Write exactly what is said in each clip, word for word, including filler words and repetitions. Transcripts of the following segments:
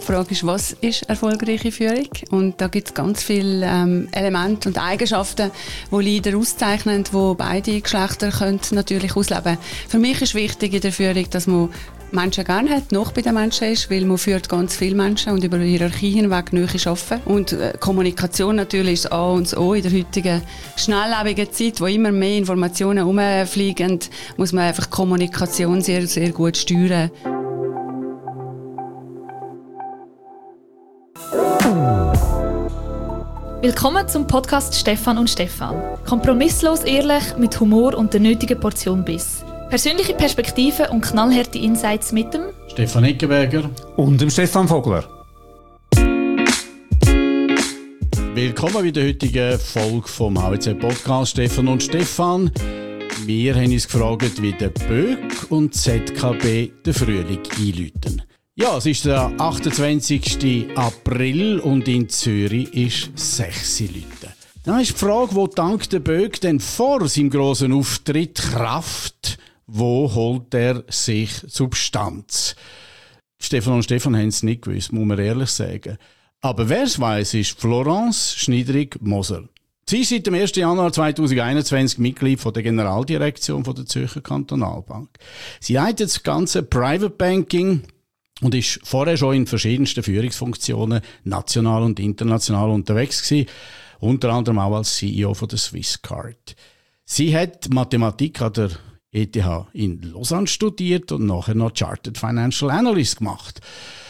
Frage ist, was ist erfolgreiche Führung? Und da gibt es ganz viele ähm, Elemente und Eigenschaften, die Leader auszeichnen, die beide Geschlechter können natürlich ausleben können. Für mich ist wichtig in der Führung, dass man Menschen gerne hat, noch bei den Menschen ist, weil man führt ganz viele Menschen und über die Hierarchie hinweg nahe arbeiten. Und äh, Kommunikation natürlich ist das A und das O in der heutigen schnelllebigen Zeit, wo immer mehr Informationen herumfliegen, muss man einfach Kommunikation sehr, sehr gut steuern. Willkommen zum Podcast Stefan und Stefan. Kompromisslos ehrlich, mit Humor und der nötigen Portion Biss. Persönliche Perspektiven und knallharte Insights mit dem Stefan Eckenberger und dem Stefan Vogler. Willkommen bei der heutigen Folge vom H W Z Podcast Stefan und Stefan. Wir haben uns gefragt, wie der Böck und Z K B den Frühling einläuten. Ja, es ist der achtundzwanzigsten April und in Zürich ist sechs Uhr. Da ist die Frage, wo dank der Böck denn vor seinem grossen Auftritt Kraft, wo holt er sich Substanz? Stefan und Stefan haben es nicht gewusst, muss man ehrlich sagen. Aber wer es weiss, ist Florence Schnidrig-Moser. Sie ist seit dem ersten Januar zweitausendeinundzwanzig Mitglied von der Generaldirektion von der Zürcher Kantonalbank. Sie leitet das ganze Private Banking und ist vorher schon in verschiedensten Führungsfunktionen national und international unterwegs gewesen, unter anderem auch als C E O von der Swisscard. Sie hat Mathematik an der E T H in Lausanne studiert und nachher noch Chartered Financial Analyst gemacht.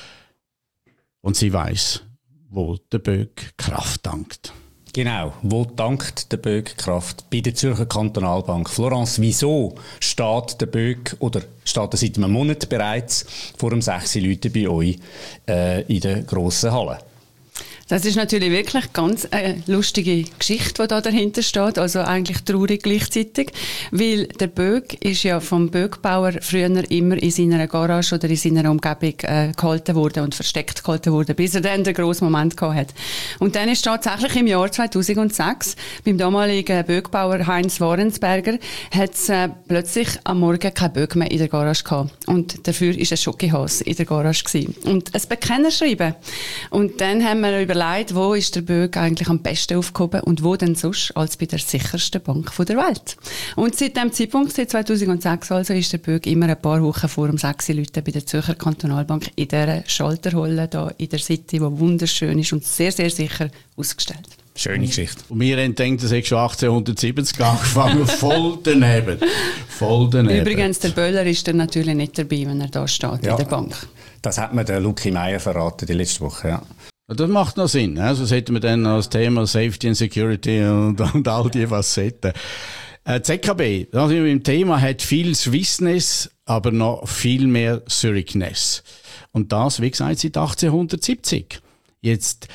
Und sie weiss, wo der Böck Kraft dankt. Genau, wo dankt der Böck Kraft? Bei der Zürcher Kantonalbank. Florence, wieso steht der Böck, oder steht er seit einem Monat bereits vor dem sechs Leuten bei euch äh, in der grossen Halle? Das ist natürlich wirklich ganz eine lustige Geschichte, die da dahinter steht, also eigentlich traurig gleichzeitig, weil der Böck ist ja vom Böckbauer früher immer in seiner Garage oder in seiner Umgebung äh, gehalten worden und versteckt gehalten worden, bis er dann den grossen Moment gehabt hat. Und dann ist tatsächlich im Jahr zweitausendsechs beim damaligen Böckbauer Heinz Warensberger hat es äh, plötzlich am Morgen kein Böck mehr in der Garage gehabt. Und dafür war ein Schokihase in der Garage gewesen. Und ein Bekennerschreiben. Und dann haben wir über Leid, wo ist der Böck eigentlich am besten aufgehoben und wo denn sonst als bei der sichersten Bank der Welt. Und seit dem Zeitpunkt, seit zweitausendsechs also, ist der Böck immer ein paar Wochen vor dem sechs Leuten bei der Zürcher Kantonalbank in dieser Schalterhalle da in der City, die wunderschön ist und sehr, sehr sicher ausgestellt. Schöne Geschichte. Und wir haben gedacht, das hat schon achtzehnhundertsiebzig angefangen, voll daneben. Voll daneben. Übrigens, der Böller ist dann natürlich nicht dabei, wenn er da steht ja, in der Bank. Das hat mir der Luki Meier verraten die letzte Woche, ja. Das macht noch Sinn. Also das hätten wir dann als Thema Safety and Security und, und all die Facetten. Äh, Z K B, das ist im Thema, hat viel Swissness, aber noch viel mehr Zürichness. Und das, wie gesagt, seit achtzehnhundertsiebzig. Jetzt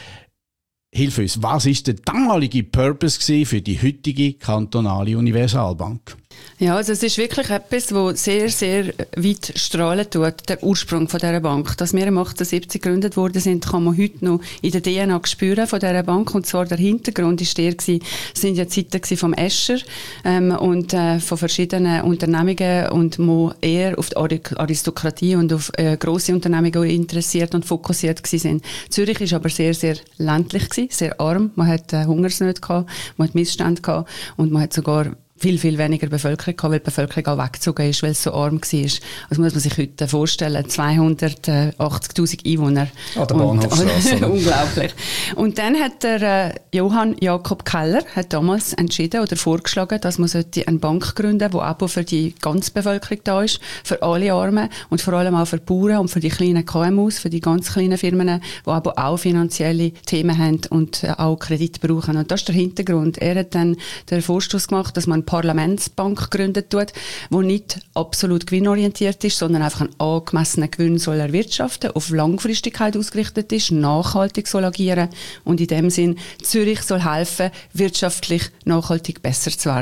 hilf uns, was ist der damalige Purpose gewesen für die heutige kantonale Universalbank? Ja, also es ist wirklich etwas, was sehr, sehr weit strahlen tut, der Ursprung von dieser Bank. Dass wir im achtundsiebzig gegründet worden sind, kann man heute noch in der D N A spüren von dieser Bank. Und zwar der Hintergrund ist der gewesen, es sind ja Zeiten vom Escher ähm, und äh, von verschiedenen Unternehmungen und wo eher auf die Aristokratie und auf äh, grosse Unternehmungen interessiert und fokussiert gewesen sind. Zürich ist aber sehr, sehr ländlich gewesen, sehr arm. Man hat äh, Hungersnöte gehabt, man hat Missstände gehabt und man hat sogar viel, viel weniger Bevölkerung gehabt, weil die Bevölkerung auch weggezogen ist, weil es so arm war. Also muss man sich heute vorstellen, zweihundertachtzigtausend Einwohner. An der Bahnhofstrasse. Unglaublich. Und dann hat der äh, Johann Jakob Keller hat damals entschieden oder vorgeschlagen, dass man eine Bank gründen sollte, die auch für die ganze Bevölkerung da ist, für alle Armen und vor allem auch für die Bauern und für die kleinen K M Us, für die ganz kleinen Firmen, die aber auch finanzielle Themen haben und äh, auch Kredit brauchen. Und das ist der Hintergrund. Er hat dann den Vorstoß gemacht, dass man Parlamentsbank gegründet tut, die nicht absolut gewinnorientiert ist, sondern einfach einen angemessenen Gewinn soll erwirtschaften, auf Langfristigkeit ausgerichtet ist, nachhaltig soll agieren und in dem Sinn Zürich soll helfen, wirtschaftlich nachhaltig besser zu werden.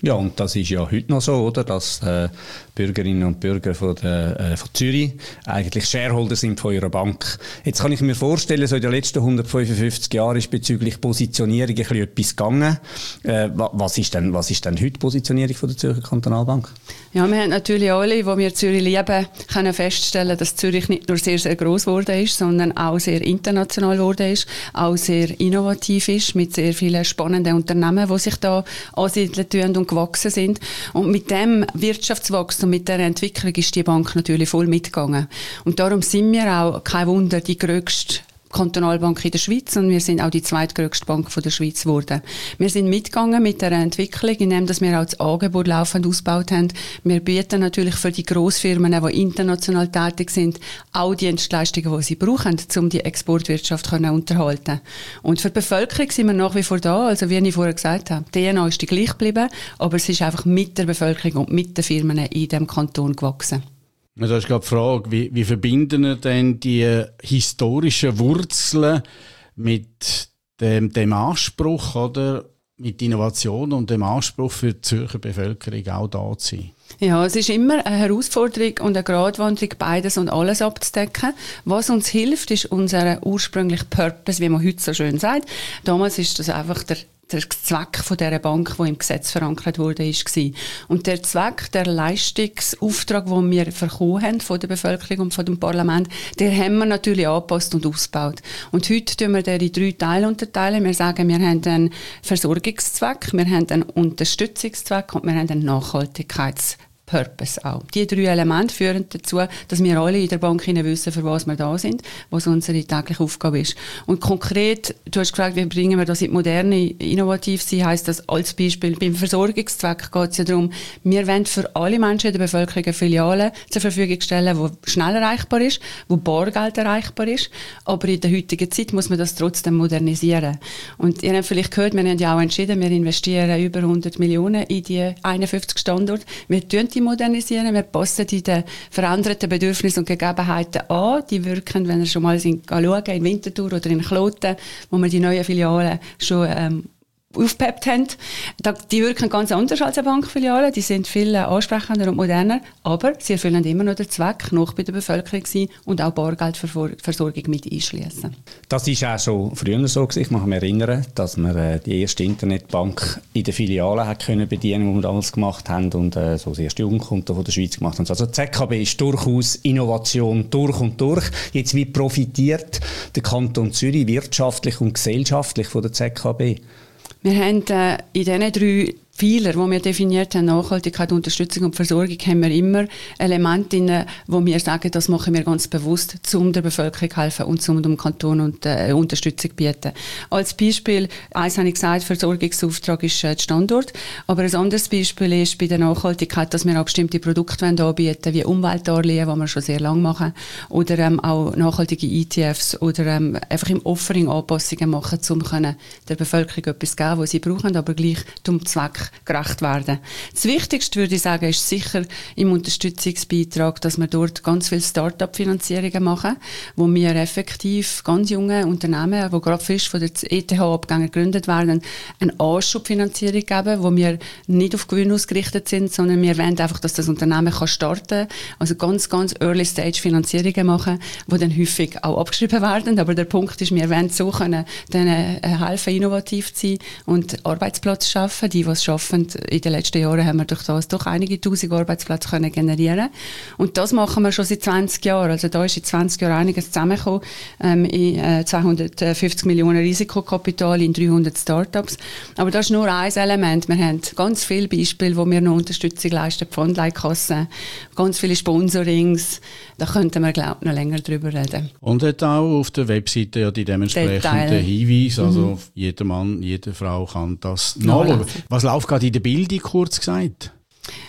Ja, und das ist ja heute noch so, oder? Dass äh, Bürgerinnen und Bürger von, der, äh, von Zürich eigentlich Shareholder sind von ihrer Bank. Jetzt kann ich mir vorstellen, so in den letzten hundertfünfundfünfzig Jahren ist bezüglich Positionierung ein bisschen etwas gegangen. Äh, was ist denn, was ist denn heute die Positionierung von der Zürcher Kantonalbank? Ja, wir haben natürlich alle, die wir Zürich lieben, können feststellen, dass Zürich nicht nur sehr, sehr gross geworden ist, sondern auch sehr international geworden ist, auch sehr innovativ ist, mit sehr vielen spannenden Unternehmen, die sich da ansiedeln tun und gewachsen sind. Und mit dem Wirtschaftswachstum, mit dieser Entwicklung ist die Bank natürlich voll mitgegangen. Und darum sind wir auch, kein Wunder, die grösste Kantonalbank in der Schweiz und wir sind auch die zweitgrößte Bank von der Schweiz geworden. Wir sind mitgegangen mit der Entwicklung, indem wir auch das Angebot laufend ausgebaut haben. Wir bieten natürlich für die Grossfirmen, die international tätig sind, auch die Dienstleistungen, die sie brauchen, um die Exportwirtschaft zu unterhalten. Und für die Bevölkerung sind wir nach wie vor da, also wie ich vorher gesagt habe, die D N A ist die gleich geblieben, aber es ist einfach mit der Bevölkerung und mit den Firmen in diesem Kanton gewachsen. Das ist gerade die Frage, wie, wie verbinden wir denn die historischen Wurzeln mit dem, dem Anspruch, oder, mit Innovation und dem Anspruch für die Zürcher Bevölkerung auch da zu sein? Ja, es ist immer eine Herausforderung und eine Gratwanderung, beides und alles abzudecken. Was uns hilft, ist unser ursprünglicher Purpose, wie man heute so schön sagt. Damals ist das einfach der der Zweck von dieser Bank, die im Gesetz verankert wurde, war. Und der Zweck, der Leistungsauftrag, den wir bekommen haben von der Bevölkerung und von dem Parlament, den haben wir natürlich angepasst und ausgebaut. Und heute tun wir den in drei Teile unterteilen. Wir sagen, wir haben einen Versorgungszweck, wir haben einen Unterstützungszweck und wir haben einen Nachhaltigkeitszweck. Purpose auch. Die drei Elemente führen dazu, dass wir alle in der Bank wissen, für was wir da sind, was unsere tägliche Aufgabe ist. Und konkret, du hast gefragt, wie bringen wir das in die Moderne, innovativ sein, heisst das als Beispiel, beim Versorgungszweck geht es ja darum, wir wollen für alle Menschen in der Bevölkerung eine Filiale zur Verfügung stellen, die schnell erreichbar ist, wo Bargeld erreichbar ist, aber in der heutigen Zeit muss man das trotzdem modernisieren. Und ihr habt vielleicht gehört, wir haben ja auch entschieden, wir investieren über hundert Millionen in die einundfünfzig Standorte. Wir tun die modernisieren, wir passen die den veränderten Bedürfnissen und Gegebenheiten an. Die wirken, wenn ihr schon mal schauen, in Winterthur oder in Kloten, wo wir die neuen Filialen schon ähm, aufgepeppt haben. Die wirken ganz anders als eine Bankfiliale. Die sind viel ansprechender und moderner, aber sie erfüllen immer noch den Zweck, noch bei der Bevölkerung sein und auch Bargeldversorgung mit einschließen. Das ist auch schon früher so gewesen. Ich kann mich erinnern, dass wir äh, die erste Internetbank in der Filiale hat können bedienen, die wir damals gemacht haben und äh, so das erste Jugendkonto von der Schweiz gemacht haben. Also die Z K B ist durchaus Innovation durch und durch. Jetzt, wie profitiert der Kanton Zürich wirtschaftlich und gesellschaftlich von der Z K B? Wir haben äh, in diesen drei Pfeiler, die wir definiert haben, Nachhaltigkeit, Unterstützung und Versorgung, haben wir immer Elemente drin, wo wir sagen, das machen wir ganz bewusst, um der Bevölkerung helfen und um dem Kanton und, äh, Unterstützung bieten. Als Beispiel, eins habe ich gesagt, Versorgungsauftrag ist äh, der Standort, aber ein anderes Beispiel ist bei der Nachhaltigkeit, dass wir auch bestimmte Produkte anbieten, wie Umweltdarlehen, die wir schon sehr lange machen, oder ähm, auch nachhaltige E T Fs oder ähm, einfach im Offering Anpassungen machen, um können der Bevölkerung etwas geben, was sie brauchen, aber gleich zum Zweck gerecht werden. Das Wichtigste, würde ich sagen, ist sicher im Unterstützungsbeitrag, dass wir dort ganz viele Start-up-Finanzierungen machen, wo wir effektiv ganz junge Unternehmen, die gerade frisch von der E T H-Abgänger gegründet werden, eine Anschubfinanzierung geben, wo wir nicht auf Gewinn ausgerichtet sind, sondern wir wollen einfach, dass das Unternehmen kann starten kann. Also ganz, ganz Early-Stage-Finanzierungen machen, die dann häufig auch abgeschrieben werden. Aber der Punkt ist, wir wollen so können, denen helfen, innovativ zu sein und Arbeitsplätze schaffen, die, was schaffen. In den letzten Jahren haben wir durch das doch einige tausend Arbeitsplätze können generieren. Und das machen wir schon seit zwanzig Jahren. Also da ist in zwanzig Jahren einiges zusammengekommen. Ähm, in äh, zweihundertfünfzig Millionen Risikokapital in dreihundert Startups. Aber das ist nur ein Element. Wir haben ganz viele Beispiele, wo wir noch Unterstützung leisten, Pfandleihkassen, ganz viele Sponsorings. Da könnten wir, glaube ich, noch länger drüber reden. Und hat auch auf der Webseite ja die dementsprechenden Hinweise. Also mhm. jeder Mann, jede Frau kann das nachschauen. Was läuft gerade in der Bildung, kurz gesagt?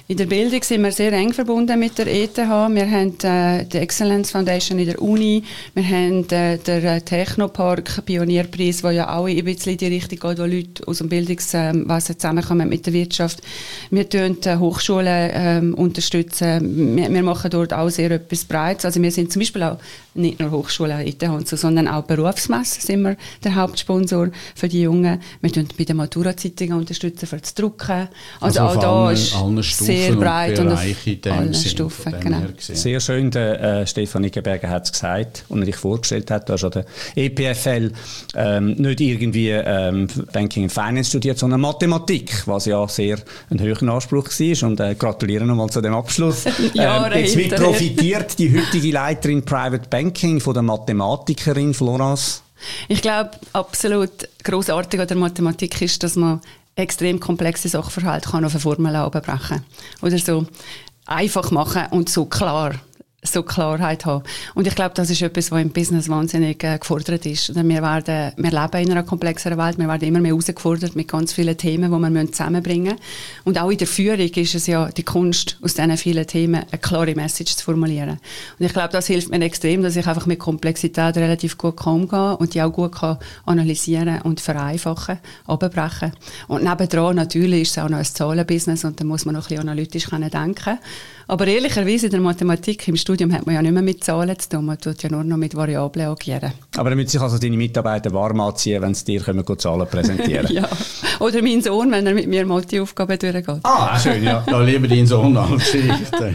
In der Bildung sind wir sehr eng verbunden mit der E T H. Wir haben äh, die Excellence Foundation in der Uni. Wir haben äh, den Technopark Pionierpreis, der ja auch ein bisschen in die Richtung geht, wo Leute aus dem Bildungswesen zusammenkommen mit der Wirtschaft. Wir unterstützen Hochschulen, ähm, unterstützen. Wir, wir machen dort auch sehr etwas Breites. Also wir sind zum Beispiel auch nicht nur Hochschulen, E T H und so, sondern auch Berufsmesse sind wir der Hauptsponsor für die Jungen. Wir unterstützen bei den Matura-Zeitungen unterstützen für das Drucken. Also, also auch da allen, ist allen sehr breit und, und auf allen Stufen. Genau. Sehr schön, der äh, Stefan Nickenberger hat es gesagt und er dich vorgestellt hat, du hast an der E P F L ähm, nicht irgendwie ähm, Banking and Finance studiert, sondern Mathematik, was ja sehr ein hoher Anspruch war und äh, gratuliere nochmal zu dem Abschluss. ähm, jetzt wie profitiert die heutige Leiterin Private Banking von der Mathematikerin Florence? Ich glaube, absolut grossartig an der Mathematik ist, dass man extrem komplexe Sachverhalte kann auf eine Formel runterbrechen oder so einfach machen und so klar, so Klarheit haben. Und ich glaube, das ist etwas, was im Business wahnsinnig äh, gefordert ist. Wir, werden, wir leben in einer komplexeren Welt, wir werden immer mehr herausgefordert mit ganz vielen Themen, die wir zusammenbringen müssen. Und auch in der Führung ist es ja die Kunst, aus diesen vielen Themen eine klare Message zu formulieren. Und ich glaube, das hilft mir extrem, dass ich einfach mit Komplexität relativ gut umgehen kann und die auch gut kann analysieren und vereinfachen, abbrechen. Und nebendran natürlich ist es auch noch ein Zahlenbusiness und da muss man noch ein bisschen analytisch denken. Aber ehrlicherweise in der Mathematik im Studium hat man ja nicht mehr mit Zahlen zu tun, man tut ja nur noch mit Variablen agieren. Aber dann müssen sich also deine Mitarbeiter warm anziehen, wenn sie dir können, Zahlen präsentieren ja, oder mein Sohn, wenn er mit mir Mathe-Aufgaben durchgeht. Ah, schön, ja. Ja, lieber deinen Sohn als ich.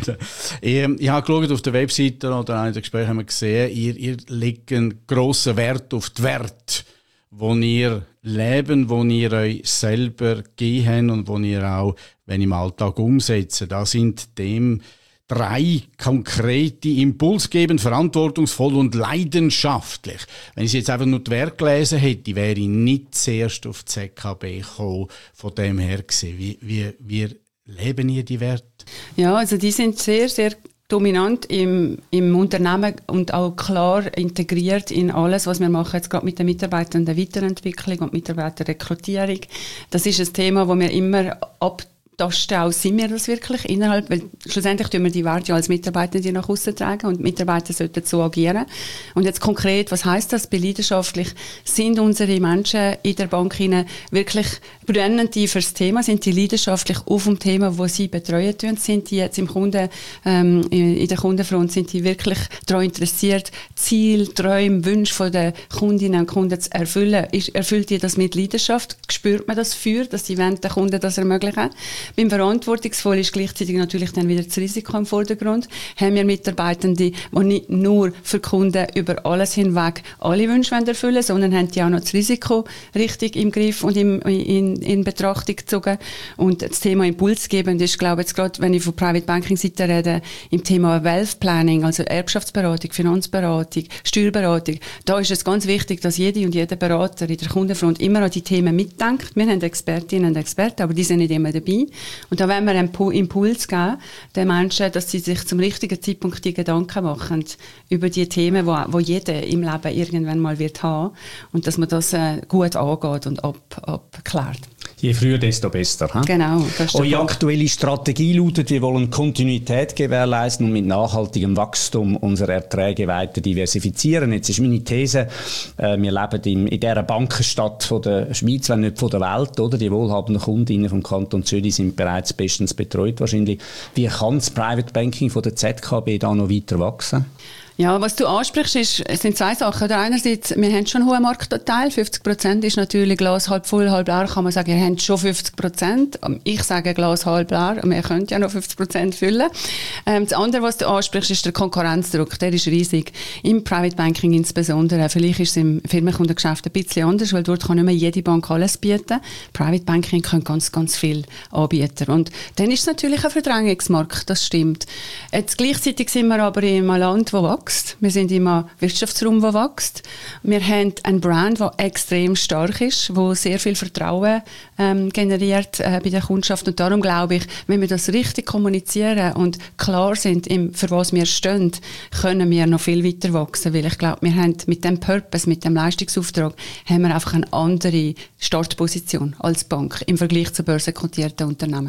ich. Ich habe geschaut, auf der Webseite oder in den Gesprächen haben wir gesehen, ihr, ihr legt einen grossen Wert auf die Werte, wo ihr leben, wo ihr euch selber gehen und wo ihr auch, wenn im Alltag umsetzen. Da sind dem drei konkrete Impulse geben, verantwortungsvoll und leidenschaftlich. Wenn ich jetzt einfach nur die Werte gelesen hätte, wäre ich nicht zuerst auf die Z K B gekommen, von dem her gesehen. Wie, wie, wie leben ihr die Werte? Ja, also die sind sehr, sehr dominant im, im Unternehmen und auch klar integriert in alles, was wir machen, jetzt gerade mit den Mitarbeitern der Weiterentwicklung und Mitarbeiterrekrutierung. Das ist ein Thema, das wir immer ab auch sind wir das wirklich innerhalb, weil schlussendlich tun wir die Werte ja als Mitarbeiter die nach außen tragen und Mitarbeiter sollten so agieren. Und jetzt konkret, was heisst das? Bei leidenschaftlich sind unsere Menschen in der Bank hinein wirklich brennend die fürs Thema, sind die leidenschaftlich auf dem Thema, wo sie betreuen tun, sind die jetzt im Kunden, ähm, in der Kundenfront, sind die wirklich daran interessiert, Ziel, Träume, Wünsche von den Kundinnen und Kunden zu erfüllen. Ist, erfüllt die das mit Leidenschaft? Spürt man das für, dass sie den Kunden das ermöglichen? Beim Verantwortungsvoll ist gleichzeitig natürlich dann wieder das Risiko im Vordergrund. Haben wir Mitarbeitende, die nicht nur für Kunden über alles hinweg alle Wünsche erfüllen wollen, sondern haben die auch noch das Risiko richtig im Griff und im, in, in Betrachtung gezogen. Und das Thema impulsgebend ist, glaube ich, jetzt gerade, wenn ich von Private Banking Seite rede, im Thema Wealth Planning, also Erbschaftsberatung, Finanzberatung, Steuerberatung, da ist es ganz wichtig, dass jede und jeder Berater in der Kundenfront immer an die Themen mitdenkt. Wir haben Expertinnen und Experten, aber die sind nicht immer dabei. Und da wollen wir einen Impuls geben, den Menschen, dass sie sich zum richtigen Zeitpunkt die Gedanken machen über die Themen, wo, wo jeder im Leben irgendwann mal wird haben und dass man das äh, gut angeht und ab, abklärt. Je früher, desto besser. He? Genau. Eure aktuelle Strategie lautet, wir wollen Kontinuität gewährleisten und mit nachhaltigem Wachstum unsere Erträge weiter diversifizieren. Jetzt ist meine These, äh, wir leben in, in dieser Bankenstadt von der Schweiz, wenn nicht von der Welt, oder? Die wohlhabenden Kundinnen vom Kanton Zürich sind bereits bestens betreut wahrscheinlich. Wie kann das Private Banking von der Z K B da noch weiter wachsen? Ja, was du ansprichst, ist, es sind zwei Sachen. Oder einerseits, wir haben schon einen hohen Marktanteil. fünfzig Prozent ist natürlich Glas halb voll, halb leer. Kann man sagen, ihr habt schon fünfzig Prozent. Ich sage Glas halb leer. Wir können ja noch fünfzig Prozent füllen. Ähm, das andere, was du ansprichst, ist der Konkurrenzdruck. Der ist riesig. Im Private Banking insbesondere. Vielleicht ist es im Firmenkundengeschäft ein bisschen anders, weil dort kann nicht mehr jede Bank alles bieten. Private Banking können ganz, ganz viel anbieten. Und dann ist es natürlich ein Verdrängungsmarkt. Das stimmt. Jetzt gleichzeitig sind wir aber in einem Land, das wächst. Wir sind in einem Wirtschaftsraum, der wächst. Wir haben einen Brand, der extrem stark ist, der sehr viel Vertrauen ähm, generiert äh, bei der Kundschaft. Und darum glaube ich, wenn wir das richtig kommunizieren und klar sind, im, für was wir stehen, können wir noch viel weiter wachsen. Weil ich glaube, wir haben mit dem Purpose, mit dem Leistungsauftrag, haben wir einfach eine andere Startposition als Bank im Vergleich zu börsenkotierten Unternehmen.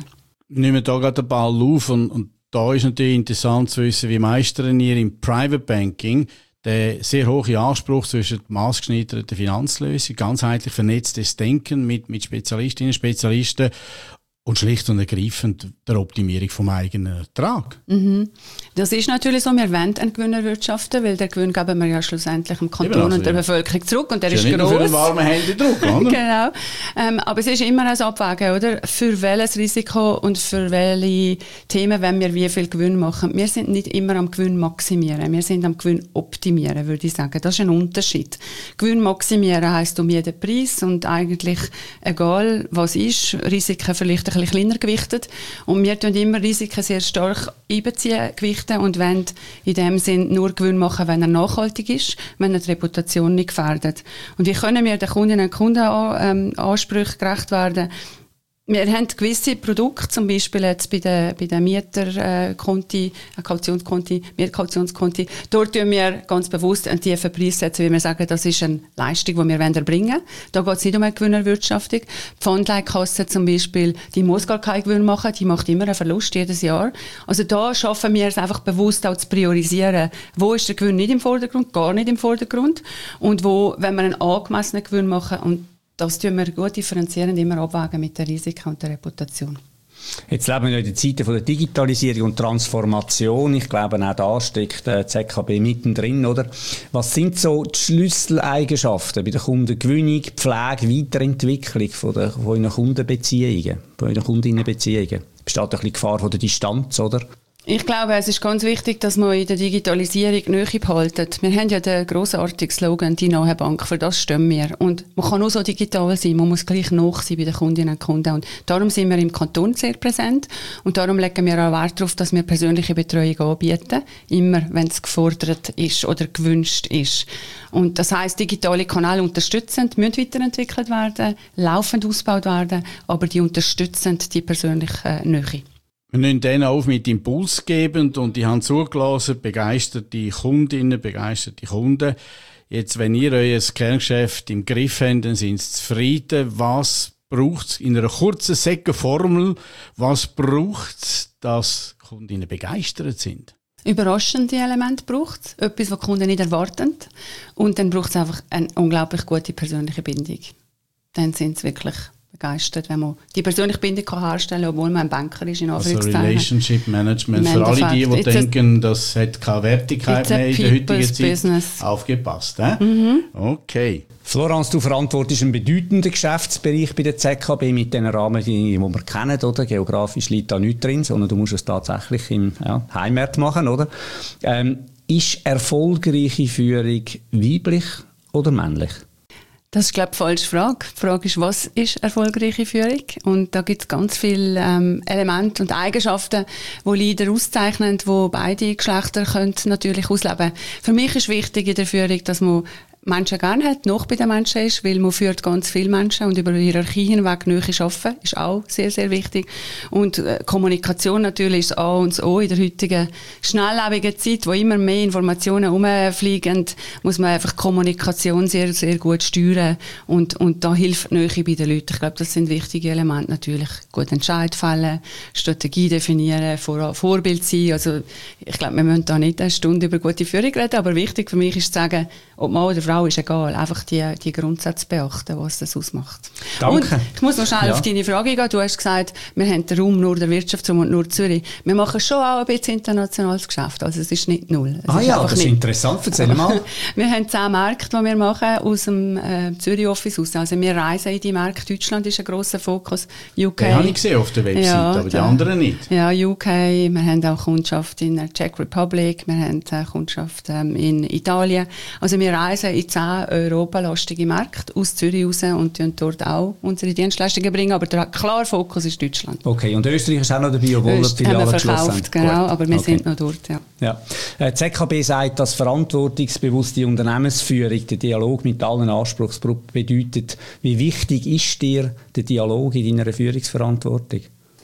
nehmen wir da gerade den Ball auf und, und da ist natürlich interessant zu wissen, wie meistern ihr im Private Banking den sehr hohen Anspruch zwischen maßgeschneiderten Finanzlösungen, ganzheitlich vernetztes Denken mit, mit Spezialistinnen und Spezialisten und schlicht und ergreifend der Optimierung vom eigenen Ertrag. Mhm. Das ist natürlich so, wir wollen einen Gewinn erwirtschaften, weil der Gewinn geben wir ja schlussendlich dem Kanton also, und der ja. Bevölkerung zurück und der ist, ist ja gross. Nicht nur für einen warmen Händedruck, oder? Genau. Ähm, aber es ist immer ein Abwägen, oder? Für welches Risiko und für welche Themen wollen wir wie viel Gewinn machen. Wir sind nicht immer am Gewinn maximieren, wir sind am Gewinn optimieren, würde ich sagen. Das ist ein Unterschied. Gewinn maximieren heisst um jeden Preis und eigentlich egal was ist, Risiken vielleicht ein bisschen kleiner gewichtet. Und wir tun immer Risiken sehr stark einbeziehen, gewichten und wollen in dem Sinn nur Gewinn machen, wenn er nachhaltig ist, wenn er die Reputation nicht gefährdet. Und wie können wir den Kundinnen und Kunden ähm, Ansprüchen gerecht werden? Wir haben gewisse Produkte, zum Beispiel jetzt bei den, bei den Mieterkonti, äh, Kautionskonti, Mieterkautionskonti. Dort tun wir ganz bewusst einen tiefen Preis setzen, weil wir sagen, das ist eine Leistung, die wir erbringen wollen. Da geht es nicht um eine Gewinnerwirtschaftung. Die Pfandleihkasse zum Beispiel, die muss gar keinen Gewinn machen, die macht immer einen Verlust jedes Jahr. Also da schaffen wir es einfach bewusst auch zu priorisieren. Wo ist der Gewinn nicht im Vordergrund, gar nicht im Vordergrund. Und wo, wenn wir einen angemessenen Gewinn machen, und das tun wir gut differenzierend immer abwägen mit den Risiken und der Reputation. Jetzt leben wir in der Zeit der Digitalisierung und Transformation. Ich glaube, auch da steckt die Z K B mittendrin, oder? Was sind so die Schlüsseleigenschaften bei der Kundengewinnung, Pflege, Weiterentwicklung von, der, von euren Kundenbeziehungen, von euren Kundinnenbeziehungen? Besteht ein bisschen Gefahr von der Distanz, oder? Ich glaube, es ist ganz wichtig, dass man in der Digitalisierung Nähe behalten. Wir haben ja den grossartigen Slogan, die nahe Bank, für das stehen wir. Und man kann nur so digital sein, man muss gleich nach sein bei den Kundinnen und Kunden. Und darum sind wir im Kanton sehr präsent und darum legen wir auch Wert darauf, dass wir persönliche Betreuung anbieten, immer wenn es gefordert ist oder gewünscht ist. Und das heisst, digitale Kanäle unterstützend müssen weiterentwickelt werden, laufend ausgebaut werden, aber die unterstützend die persönliche Nähe. Wir nehmen denen auf mit impulsgebend und die haben zugelassen, begeisterte Kundinnen, begeisterte Kunden. Jetzt, wenn ihr euer Kerngeschäft im Griff habt, dann sind sie zufrieden. Was braucht es in einer kurzen, säcken Formel? Was braucht es, dass Kundinnen begeistert sind? Überraschende Elemente braucht es, etwas, was die Kunden nicht erwarten. Und dann braucht es einfach eine unglaublich gute persönliche Bindung. Dann sind sie wirklich begeistert, wenn man die persönliche Bindung kann herstellen kann, obwohl man ein Banker ist, in Anführungszeichen. Also Relationship Management, für alle die, die denken, a, das hat keine Wertigkeit mehr in der heutigen Zeit. Business. Aufgepasst, eh? Mhm. Okay. Florence, du verantwortest einen bedeutenden Geschäftsbereich bei der Z K B mit den Rahmenbedingungen, die wir kennen, oder? Geografisch liegt da nichts drin, sondern du musst es tatsächlich im ja, Heimmarkt machen, oder? Ähm, ist erfolgreiche Führung weiblich oder männlich? Das ist, glaube ich, die falsche Frage. Die Frage ist, was ist erfolgreiche Führung? Und da gibt es ganz viele ähm, Elemente und Eigenschaften, die Leader auszeichnen, die beide Geschlechter können natürlich ausleben können. Für mich ist wichtig in der Führung, dass man Menschen gerne hat, noch bei den Menschen ist, weil man führt ganz viele Menschen und über die Hierarchie hinweg Nähe arbeiten, ist auch sehr, sehr wichtig. Und äh, Kommunikation natürlich ist das A und das O in der heutigen schnelllebigen Zeit, wo immer mehr Informationen rumfliegen, muss man einfach Kommunikation sehr, sehr gut steuern und, und da hilft Nähe bei den Leuten. Ich glaube, das sind wichtige Elemente natürlich. Gut Entscheid fällen, Strategie definieren, Vor- Vorbild sein. Also ich glaube, wir müssen da nicht eine Stunde über gute Führung reden, aber wichtig für mich ist zu sagen, ob Mann oder Frau ist egal, einfach die, die Grundsätze beachten, was das ausmacht. Danke. Und ich muss noch schnell ja. auf deine Frage gehen. Du hast gesagt, wir haben den Raum nur der Wirtschaftsraum und nur Zürich. Wir machen schon auch ein bisschen internationales Geschäft, also es ist nicht null. Es ah ist ja, das ist interessant, erzähl mal. Wir haben zehn Märkte, die wir machen aus dem äh, Zürich-Office aus. Also wir reisen in die Märkte. Deutschland ist ein grosser Fokus. U K. Den habe ich gesehen auf der Website, ja, aber die da, anderen nicht. Ja, U K, wir haben auch Kundschaft in der Czech Republic, wir haben äh, Kundschaft ähm, in Italien. Also wir reisen in zehn europalastige Märkte aus Zürich raus und dort auch unsere Dienstleistungen bringen, aber der klare Fokus ist Deutschland. Okay, und Österreich ist auch noch dabei, obwohl Öst, die Filialen haben wir verkauft, genau, aber wir okay. sind noch dort, ja. ja. Äh, Z K B sagt, dass verantwortungsbewusste Unternehmensführung der Dialog mit allen Anspruchsgruppen bedeutet. Wie wichtig ist dir der Dialog in deiner Führungsverantwortung?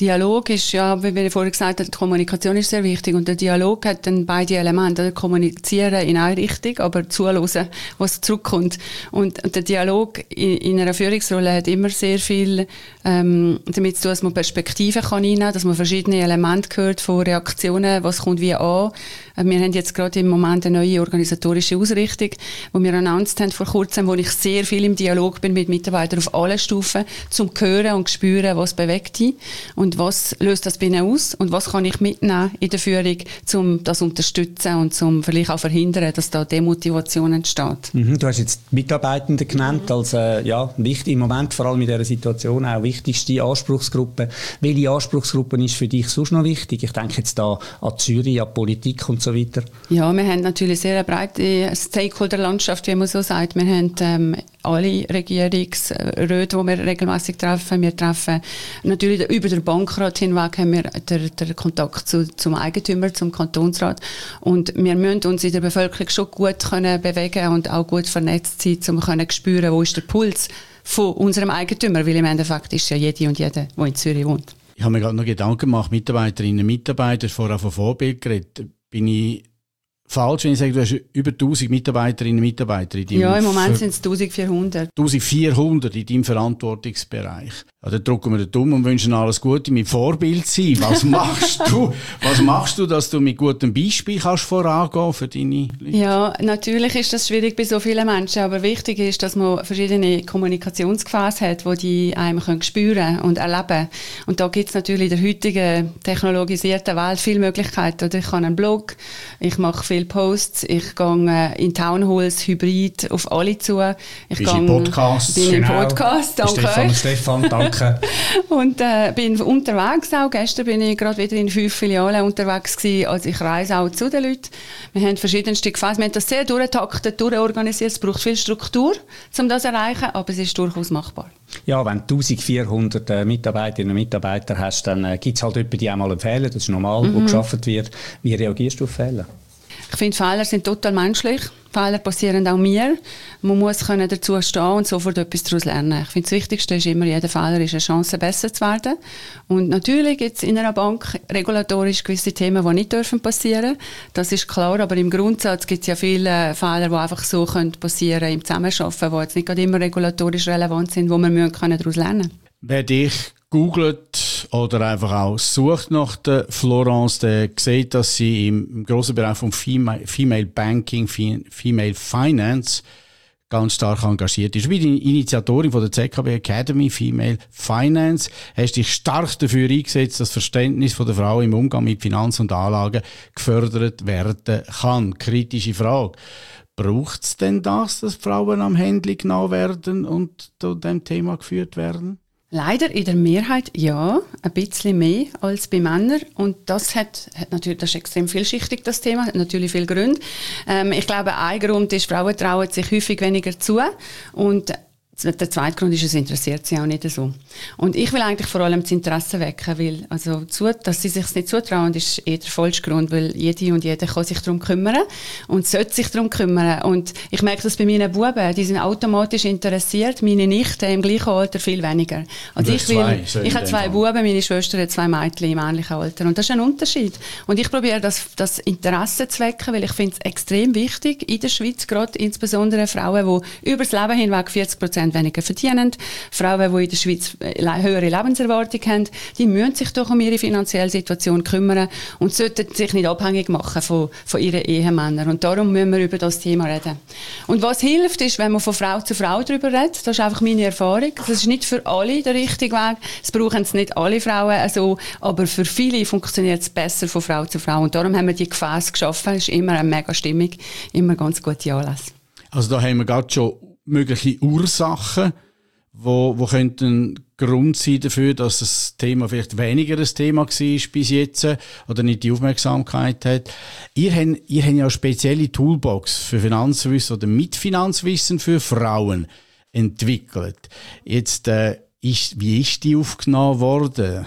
Dialog ist ja, wie wir vorhin gesagt haben, die Kommunikation ist sehr wichtig und der Dialog hat dann beide Elemente, also kommunizieren in eine Richtung, aber zuhören, was zurückkommt. Und, und der Dialog in, in einer Führungsrolle hat immer sehr viel ähm, damit zu tun, dass man Perspektiven kann einnehmen kann, dass man verschiedene Elemente hört von Reaktionen, was kommt wie an. Wir haben jetzt gerade im Moment eine neue organisatorische Ausrichtung, die wir announced haben vor kurzem, wo ich sehr viel im Dialog bin mit Mitarbeitern auf allen Stufen, zum hören und spüren, was bewegt die und was löst das bei ihnen aus und was kann ich mitnehmen in der Führung, um das zu unterstützen und um vielleicht auch verhindern, dass da Demotivation entsteht. Mhm, du hast jetzt die Mitarbeitenden genannt mhm. als äh, ja, wichtig, im Moment vor allem in dieser Situation auch wichtigste Anspruchsgruppe. Welche Anspruchsgruppe ist für dich sonst noch wichtig? Ich denke jetzt da an Zürich, an Politik und so weiter. Ja, wir haben natürlich sehr eine breite Stakeholder-Landschaft, wie man so sagt. Wir haben ähm, alle Regierungsräte, die wir regelmäßig treffen. Wir treffen natürlich über den Bankrat hinweg haben wir den, den Kontakt zu, zum Eigentümer, zum Kantonsrat. Und wir müssen uns in der Bevölkerung schon gut können bewegen und auch gut vernetzt sein, um zu spüren, wo ist der Puls von unserem Eigentümer, weil im Endeffekt ist ja jede und jeder, der in Zürich wohnt. Ich habe mir gerade noch Gedanken gemacht, Mitarbeiterinnen und Mitarbeiter, vorher von Vorbild geredet. Bin ich falsch, wenn ich sage, du hast über tausend Mitarbeiterinnen und Mitarbeiter in deinem Ja, im Moment sind es eintausendvierhundert. eintausendvierhundert in deinem Verantwortungsbereich. Ja, dann drücken wir den Daumen und wünschen alles Gute, mit Vorbild sein. Was machst du? Was machst du, dass du mit gutem Beispiel kannst vorangehen für deine Leute? Ja, natürlich ist das schwierig bei so vielen Menschen, aber wichtig ist, dass man verschiedene Kommunikationsgefäße hat, die die einem können spüren und erleben. Und da gibt es natürlich in der heutigen technologisierten Welt viele Möglichkeiten. Oder ich habe einen Blog, ich mache viele Posts, ich gehe in Townhalls hybrid auf alle zu. Ich Bist im Podcast. bin genau. im Podcast, danke Stefan, euch. Stefan, danke. Und äh, bin unterwegs auch. Gestern bin ich gerade wieder in fünf Filialen unterwegs gewesen. Also ich reise auch zu den Leuten. Wir haben verschiedenste Gefäße. Wir haben das sehr durchtaktet, durchorganisiert. Es braucht viel Struktur, um das zu erreichen, aber es ist durchaus machbar. Ja, wenn du eintausendvierhundert äh, Mitarbeiterinnen und Mitarbeiter hast, dann äh, gibt es halt etwa die auch mal einen Fehler. Das ist normal, mhm. wo geschafft wird. Wie reagierst du auf Fehler? Ich finde, Fehler sind total menschlich. Fehler passieren auch mir. Man muss können dazu stehen und sofort etwas daraus lernen. Ich finde, das Wichtigste ist immer, jeder Fehler ist eine Chance, besser zu werden. Und natürlich gibt es in einer Bank regulatorisch gewisse Themen, die nicht dürfen passieren. Das ist klar, aber im Grundsatz gibt es ja viele Fehler, die einfach so passieren können im Zusammenarbeiten, die jetzt nicht gerade immer regulatorisch relevant sind, wo wir daraus lernen können. Wer dich googelt oder einfach auch sucht nach der Florence, der sieht, dass sie im grossen Bereich von Female, Female Banking, Female Finance ganz stark engagiert ist. Wie die Initiatorin von der Z K B Academy Female Finance hast dich stark dafür eingesetzt, dass das Verständnis von der Frau im Umgang mit Finanzen und Anlagen gefördert werden kann. Kritische Frage. Braucht es denn das, dass Frauen am Händchen genommen werden und zu diesem Thema geführt werden? Leider in der Mehrheit ja, ein bisschen mehr als bei Männern. Und das hat, hat natürlich, das ist extrem vielschichtig, das Thema, hat natürlich viele Gründe. Ähm, ich glaube, ein Grund ist, Frauen trauen sich häufig weniger zu. Und der zweite Grund ist, es interessiert sie auch nicht so. Und ich will eigentlich vor allem das Interesse wecken, weil, also, zu, dass sie sich nicht zutrauen, ist eher der falsche Grund, weil jede und jeder kann sich darum kümmern und sollte sich darum kümmern. Und ich merke das bei meinen Buben, die sind automatisch interessiert, meine Nichten im gleichen Alter viel weniger. Also ich will, zwei, ich habe zwei Buben, meine Schwester hat zwei Mädchen im ähnlichen Alter. Und das ist ein Unterschied. Und ich probiere das, das Interesse zu wecken, weil ich finde es extrem wichtig, in der Schweiz, gerade insbesondere Frauen, die über das Leben hinweg vierzig Prozent weniger verdienen. Frauen, die in der Schweiz höhere Lebenserwartung haben, die müssen sich doch um ihre finanzielle Situation kümmern und sollten sich nicht abhängig machen von, von ihren Ehemännern. Und darum müssen wir über das Thema reden. Und was hilft, ist, wenn man von Frau zu Frau darüber redet. Das ist einfach meine Erfahrung. Das ist nicht für alle der richtige Weg. Es brauchen es nicht alle Frauen so, aber für viele funktioniert es besser von Frau zu Frau. Und darum haben wir die Gefäße geschaffen. Es ist immer eine mega Stimmung, immer ganz gute Anlässe. Also da haben wir gerade schon mögliche Ursachen, wo, wo könnten Grund sein dafür, dass das Thema vielleicht weniger ein Thema war bis jetzt oder nicht die Aufmerksamkeit hat. Ihr habt, ihr habt ja eine spezielle Toolbox für Finanzwissen oder mit Finanzwissen für Frauen entwickelt. Jetzt, äh, ist, wie ist die aufgenommen worden?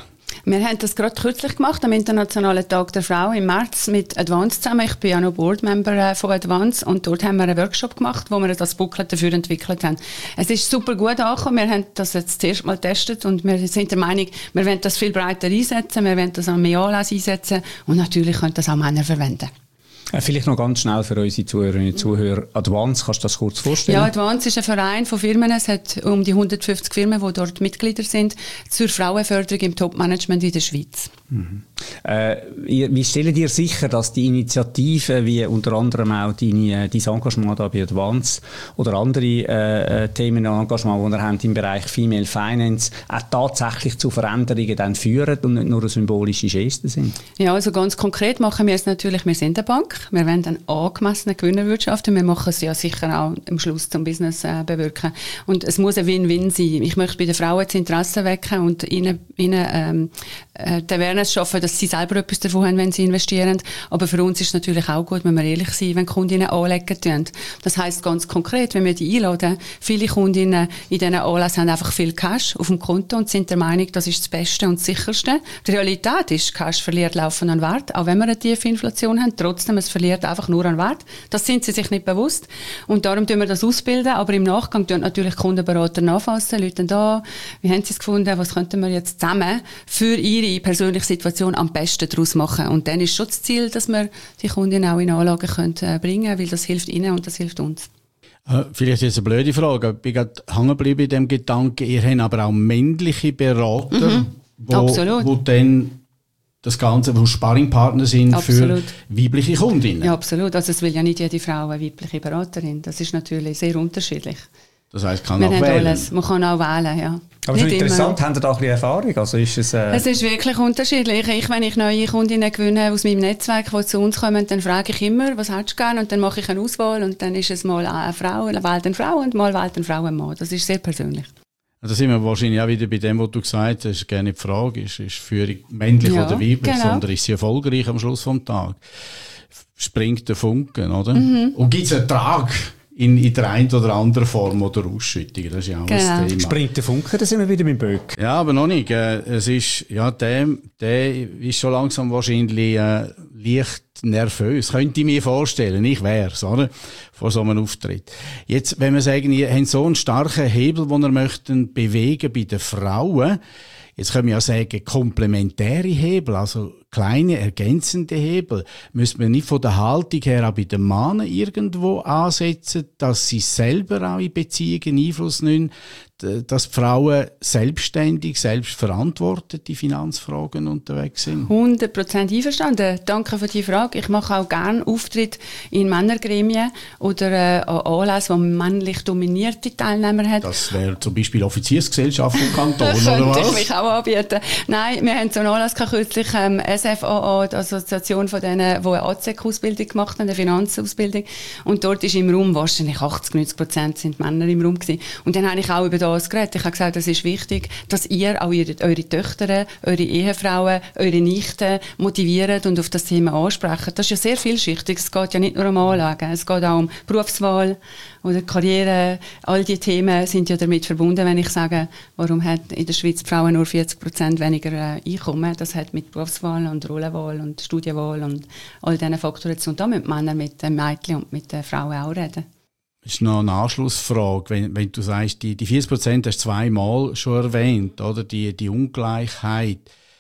Wir haben das gerade kürzlich gemacht, am Internationalen Tag der Frau im März mit Advance zusammen. Ich bin ja noch Boardmember von Advance und dort haben wir einen Workshop gemacht, wo wir das Booklet dafür entwickelt haben. Es ist super gut angekommen. Wir haben das jetzt das erste Mal getestet und wir sind der Meinung, wir wollen das viel breiter einsetzen, wir wollen das an mehr Anlässe einsetzen und natürlich können das auch Männer verwenden. Vielleicht noch ganz schnell für unsere Zuhörerinnen und Zuhörer. Advance, kannst du das kurz vorstellen? Ja, Advance ist ein Verein von Firmen. Es hat um die hundertfünfzig Firmen, die dort Mitglieder sind, zur Frauenförderung im Top-Management in der Schweiz. Mhm. Äh, wie stellt ihr sicher, dass die Initiative, wie unter anderem auch deine, dein Engagement da bei Advance oder andere äh, Themen und Engagement, die ihr habt im Bereich Female Finance, auch tatsächlich zu Veränderungen dann führen und nicht nur eine symbolische Geste sind? Ja, also ganz konkret machen wir es natürlich, wir sind eine Bank. Wir wollen einen angemessenen Gewinn erwirtschaften. Wir machen es ja sicher auch am Schluss zum Business äh, bewirken. Und es muss ein Win-Win sein. Ich möchte bei den Frauen das Interesse wecken und ihnen, ihnen ähm, äh, die Awareness schaffen, dass sie selber etwas davon haben, wenn sie investieren. Aber für uns ist es natürlich auch gut, wenn wir ehrlich sind, wenn Kundinnen anlegen tun. Das heisst ganz konkret, wenn wir die einladen, viele Kundinnen in diesen Anlässen haben einfach viel Cash auf dem Konto und sind der Meinung, das ist das Beste und das Sicherste. Die Realität ist, Cash verliert laufend an Wert, auch wenn wir eine tiefe Inflation haben. Trotzdem, es verliert einfach nur an Wert. Das sind sie sich nicht bewusst. Und darum tun wir das ausbilden. Aber im Nachgang tun natürlich Kundenberater nachfassen, Leute da, wie haben sie es gefunden, was könnten wir jetzt zusammen für ihre persönliche Situation am besten daraus machen. Und dann ist schon das Ziel, dass wir die Kundinnen auch in Anlagen können, äh, bringen können, weil das hilft ihnen und das hilft uns. Vielleicht jetzt eine blöde Frage, ich bin gerade hängen geblieben in dem Gedanken, ihr habt aber auch männliche Berater, mhm. wo, wo dann das Ganze, wo Sparringpartner sind absolut. Für weibliche Kundinnen. Ja, absolut. Also es will ja nicht jede Frau eine weibliche Beraterin. Das ist natürlich sehr unterschiedlich. Das heisst, kann Wir auch haben wählen. Alles. Man kann auch wählen, ja. Aber schon interessant, haben Sie da ein bisschen Erfahrung? Also ist es, äh es ist wirklich unterschiedlich. Ich, wenn ich neue Kundinnen gewinne aus meinem Netzwerk, die zu uns kommen, dann frage ich immer, was hättest du gerne? Und dann mache ich eine Auswahl und dann ist es mal eine Frau, wählt eine Frau und mal wählt eine Frau einen Mann. Das ist sehr persönlich. Da sind wir wahrscheinlich auch wieder bei dem, was du gesagt hast, ist gerne die Frage, ist, ist Führung männlich ja, oder weiblich, genau. Sondern ist sie erfolgreich am Schluss des Tages? Springt der Funken, oder? Mhm. Und gibt es einen Ertrag in, in der einen oder anderen Form oder Ausschüttung? Das ist ja auch genau. ein Thema. Springt der Funken, da sind wir wieder mit Böck. Ja, aber noch nicht. Äh, es ist, ja, der, der ist schon langsam wahrscheinlich äh, leicht nervös. Könnte ich mir vorstellen, ich wär's, oder? Vor so einem Auftritt. Jetzt, wenn wir sagen, ihr habt so einen starken Hebel, den ihr möchten bewegen bei den Frauen, jetzt können wir ja sagen, komplementäre Hebel, also kleine ergänzende Hebel, müsste man nicht von der Haltung her auch bei den Männern irgendwo ansetzen, dass sie selber auch in Beziehungen Einfluss nehmen, dass die Frauen selbstständig, selbstverantwortet die Finanzfragen unterwegs sind? hundert Prozent einverstanden. Danke für die Frage. Ich mache auch gerne Auftritte in Männergremien oder äh, an Anlässen, wo männlich dominierte Teilnehmer hat. Das wäre zum Beispiel Offiziersgesellschaft vom Kanton, das oder was? Das könnte ich mich auch anbieten. Nein, wir haben so einen Anlass kürzlich, ähm, S F A A, die Assoziation von denen, die eine A Z K-Ausbildung gemacht haben, eine Finanzausbildung. Und dort ist im Raum wahrscheinlich achtzig, neunzig Prozent sind Männer im Raum gewesen. Und dann habe ich auch über das geredet. Ich habe gesagt, es ist wichtig, dass ihr auch ihre, eure Töchter, eure Ehefrauen, eure Nichten motiviert und auf das Thema ansprecht. Das ist ja sehr vielschichtig. Es geht ja nicht nur um Anlagen. Es geht auch um Berufswahl oder Karriere. All diese Themen sind ja damit verbunden, wenn ich sage, warum hat in der Schweiz die Frauen nur vierzig Prozent weniger äh, Einkommen. Das hat mit Berufswahl und Rollenwahl und Studienwahl und all diesen Faktoren zu tun. Da müssen Männer mit den Mädchen und mit den Frauen auch reden. Das ist noch eine Anschlussfrage. Wenn, wenn du sagst, die, die vierzig Prozent hast du zweimal schon erwähnt, oder? Die, die Ungleichheit.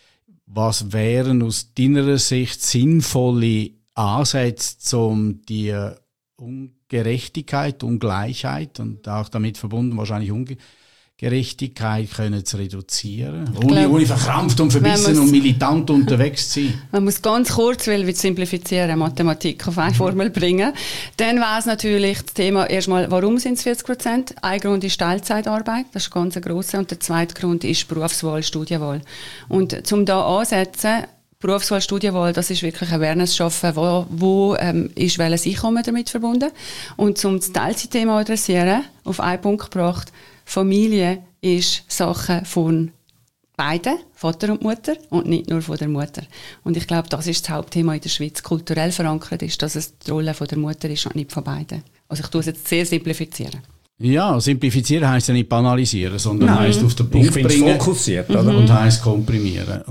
Was wären aus deiner Sicht sinnvolle Ansätze, um die Ungerechtigkeit, Ungleichheit und auch damit verbunden wahrscheinlich Ungerechtigkeit können zu reduzieren? Ohne, ohne verkrampft und verbissen und militant unterwegs zu sein. Man muss ganz kurz, weil wir simplifizieren, Mathematik auf eine Formel bringen. Dann wäre es natürlich das Thema erstmal, warum sind es vierzig Prozent? Ein Grund ist Teilzeitarbeit, das ist ganz ein grosser. Und der zweite Grund ist Berufswahl, Studienwahl. Und zum da ansetzen, Berufswahl, Studienwahl, das ist wirklich Awareness schaffen, wo, wo ähm, ist welches Einkommen damit verbunden. Und zum das Teilzeitthema adressieren, auf einen Punkt gebracht, Familie ist Sache von beiden, Vater und Mutter, und nicht nur von der Mutter. Und ich glaube, das ist das Hauptthema in der Schweiz. Kulturell verankert ist, dass es die Rolle von der Mutter ist und nicht von beiden. Also ich tue es jetzt sehr simplifizieren. Ja, simplifizieren heisst ja nicht banalisieren, sondern Nein. heisst auf den Punkt ich bringen fokussiert, oder? und heisst komprimieren. Und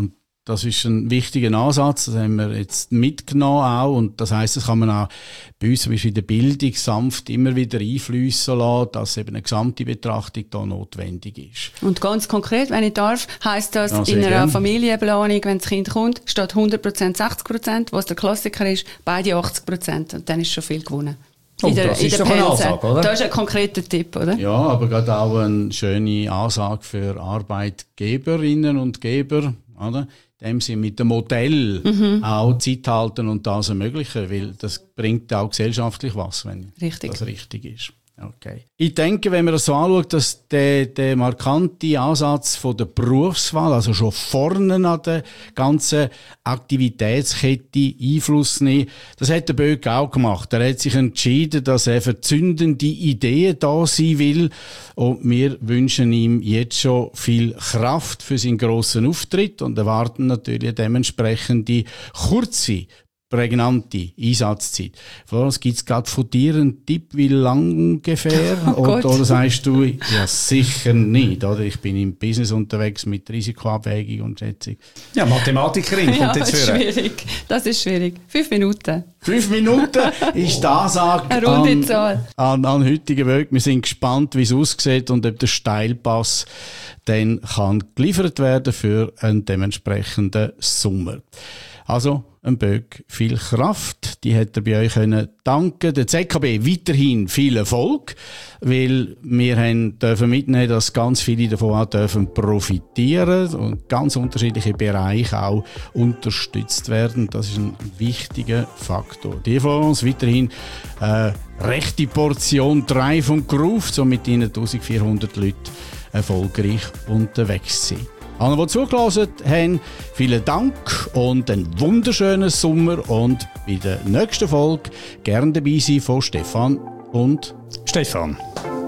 Das ist ein wichtiger Ansatz, das haben wir jetzt mitgenommen auch. Und das heisst, das kann man auch bei uns in der Bildung sanft immer wieder einfließen lassen, dass eben eine gesamte Betrachtung da notwendig ist. Und ganz konkret, wenn ich darf, heisst das, ja, in einer gern. Familienplanung, wenn das Kind kommt, steht hundert Prozent, sechzig Prozent, was der Klassiker ist, beide achtzig Prozent. Und dann ist schon viel gewonnen. Oh, in der, das in ist der doch eine Pense. Ansage, oder? Das ist ein konkreter Tipp, oder? Ja, aber gerade auch eine schöne Ansage für Arbeitgeberinnen und Geber, oder? In dem Sinne mit dem Modell mhm. auch Zeit halten und das ermöglichen, weil das bringt auch gesellschaftlich was, wenn richtig. das richtig ist. Okay. Ich denke, wenn man das so anschaut, dass der, der markante Ansatz von der Berufswahl, also schon vorne an der ganzen Aktivitätskette Einfluss nehmen, das hat der Böck auch gemacht. Er hat sich entschieden, dass er für zündende Ideen da sein will, und wir wünschen ihm jetzt schon viel Kraft für seinen grossen Auftritt und erwarten natürlich dementsprechend die kurze, prägnante Einsatzzeit. Florence, gibt es gerade von dir einen Tipp, wie lang ungefähr? Oh oder, oder sagst du, ja sicher nicht, oder? Ich bin im Business unterwegs mit Risikoabwägung und Schätzung. Ja, Mathematikerin kommt ja, jetzt das ist führen. schwierig. Das ist schwierig. Fünf Minuten. Fünf Minuten ist die Ansage Eine runde an, Zahl. an, an heutigen Weg. Wir sind gespannt, wie es aussieht und ob der Steilpass dann kann geliefert werden für einen dementsprechenden Sommer. Also, ein Böck, viel Kraft, die hat er bei euch können danken. Der Z K B weiterhin viel Erfolg, weil wir haben dürfen mitnehmen, dass ganz viele davon auch dürfen profitieren und ganz unterschiedliche Bereiche auch unterstützt werden. Das ist ein wichtiger Faktor. Die von uns weiterhin äh, rechte Portion Drive und Groove, so mit ihnen eintausendvierhundert Leute erfolgreich unterwegs sind. Alle, die zugelassen haben, vielen Dank und einen wunderschönen Sommer, und bei der nächsten Folge gerne dabei sein von Stefan und Stefan.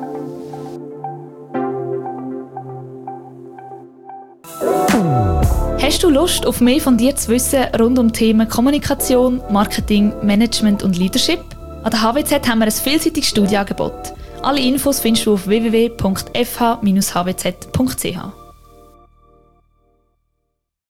Hast du Lust, auf mehr von dir zu wissen rund um Themen Kommunikation, Marketing, Management und Leadership? An der H W Z haben wir ein vielseitiges Studienangebot. Alle Infos findest du auf w w w punkt f h dash h w z punkt c h.